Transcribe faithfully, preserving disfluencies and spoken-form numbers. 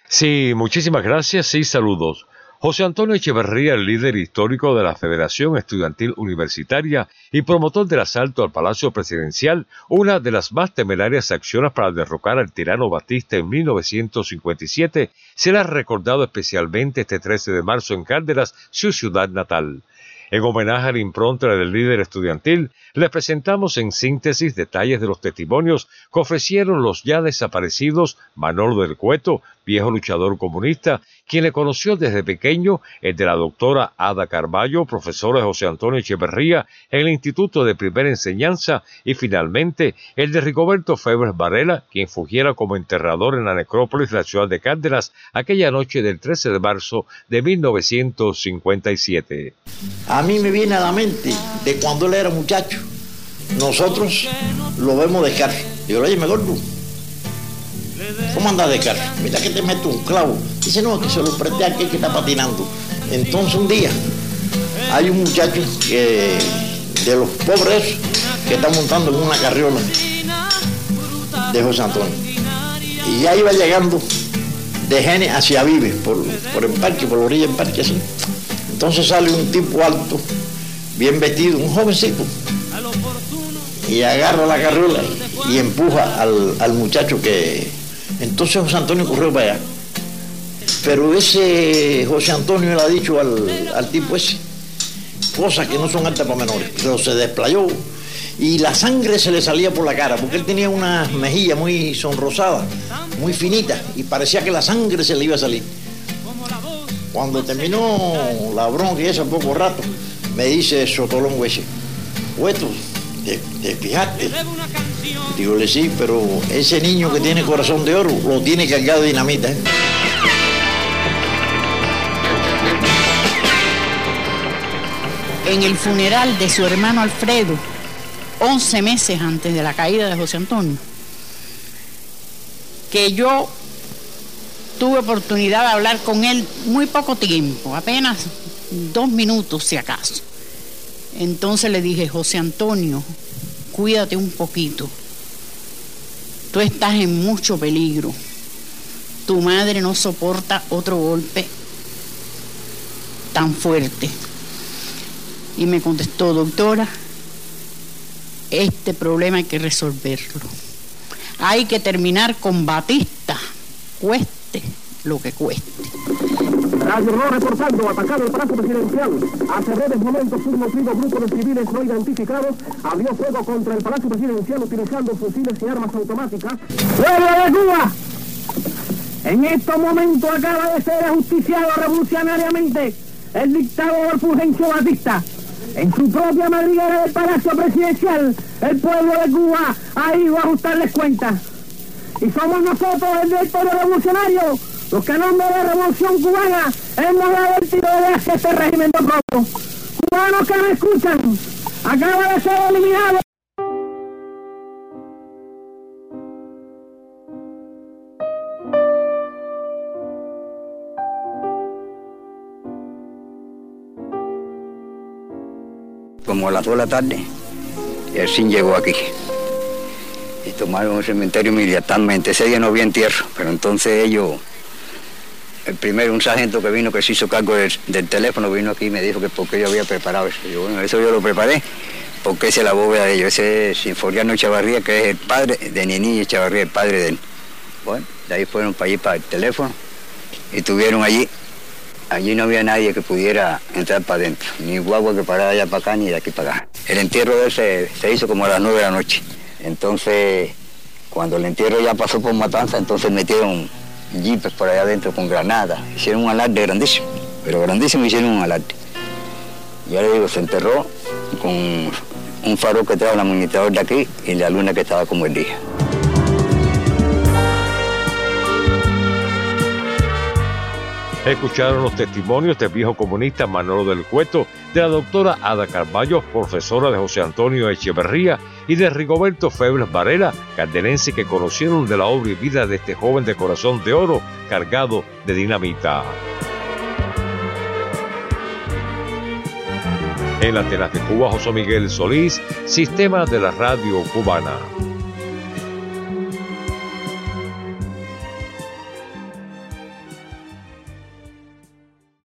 Sí, muchísimas gracias y saludos. José Antonio Echeverría, el líder histórico de la Federación Estudiantil Universitaria y promotor del asalto al Palacio Presidencial, una de las más temerarias acciones para derrocar al tirano Batista en mil novecientos cincuenta y siete, será recordado especialmente este trece de marzo en Cárdenas, su ciudad natal. En homenaje a la impronta del líder estudiantil, les presentamos en síntesis detalles de los testimonios que ofrecieron los ya desaparecidos Manolo del Cueto, viejo luchador comunista, quien le conoció desde pequeño, el de la doctora Ada Carballo, profesora de José Antonio Echeverría en el Instituto de Primera Enseñanza, y finalmente el de Rigoberto Febres Varela, quien fungiera como enterrador en la necrópolis de la ciudad de Cárdenas aquella noche del trece de marzo de mil novecientos cincuenta y siete. A mí me viene a la mente de cuando él era muchacho. Nosotros lo vemos de carro. Digo, oye, me gordo, ¿cómo andas de carro? Mira que te meto un clavo. Dice, no, que se lo presté a aquel que está patinando. Entonces un día hay un muchacho que, de los pobres que está montando en una carriola de José Antonio. Y ya iba llegando de Gene hacia Vive, por, por el parque, por la orilla del parque así. Entonces sale un tipo alto, bien vestido, un jovencito, y agarra la carriola y empuja al, al muchacho que... Entonces José Antonio corrió para allá. Pero ese José Antonio le ha dicho al, al tipo ese cosas que no son altas para menores. Pero se desplayó y la sangre se le salía por la cara, porque él tenía una mejilla muy sonrosada, muy finita, y parecía que la sangre se le iba a salir. Cuando terminó la bronca y eso, poco rato, me dice Sotolongo ese, Hueto, ¿te, te fijaste? Digo, le sí, pero ese niño que tiene corazón de oro lo tiene cargado de dinamita, ¿eh? En el funeral de su hermano Alfredo, once meses antes de la caída de José Antonio, que yo tuve oportunidad de hablar con él muy poco tiempo, apenas dos minutos si acaso. Entonces le dije, José Antonio, cuídate un poquito. Tú estás en mucho peligro. Tu madre no soporta otro golpe tan fuerte. Y me contestó, doctora, este problema hay que resolverlo. Hay que terminar con Batista, cueste lo que cueste. Radio Ro reportando, atacado el Palacio Presidencial. Hace breves momentos un nutrido grupo de civiles no identificados abrió fuego contra el Palacio Presidencial utilizando fusiles y armas automáticas. ¡Pueblo de Cuba! En estos momentos acaba de ser ajusticiado revolucionariamente el dictador Fulgencio Batista. En su propia madriguera del Palacio Presidencial, el pueblo de Cuba ha ido a ajustarles cuentas. Y somos nosotros, el directorio revolucionario, los que en nombre de la revolución cubana hemos dado el tiro de hacia este régimen de robo. Cubanos que me escuchan, acaba de ser eliminado. Como a las dos de la tarde, el C I N llegó aquí y tomaron un cementerio militarmente. Ese día no había entierro, pero entonces ellos, el primero, un sargento que vino, que se hizo cargo del, del teléfono, vino aquí y me dijo que por qué yo había preparado eso. Y yo, bueno, eso yo lo preparé, porque esa es la bóveda de ellos. Ese es Sinforiano Echevarría, que es el padre de Niní Echevarría, el padre de él. Bueno, de ahí fueron para allí, para el teléfono, y estuvieron allí. Allí no había nadie que pudiera entrar para adentro, ni guagua que parara allá para acá, ni de aquí para acá. El entierro de él se, se hizo como a las nueve de la noche. Entonces, cuando el entierro ya pasó por Matanza, entonces metieron jeepes por allá adentro con granadas. Hicieron un alarde grandísimo, pero grandísimo hicieron un alarde. Ya le digo, se enterró con un faro que trajo el administrador de aquí y la luna que estaba como el día. Escucharon los testimonios del viejo comunista Manolo del Cueto, de la doctora Ada Carballo, profesora de José Antonio Echeverría, y de Rigoberto Febres Varela, cardenense, que conocieron de la obra y vida de este joven de corazón de oro cargado de dinamita. En la Telas de Cuba, José Miguel Solís, Sistema de la Radio Cubana.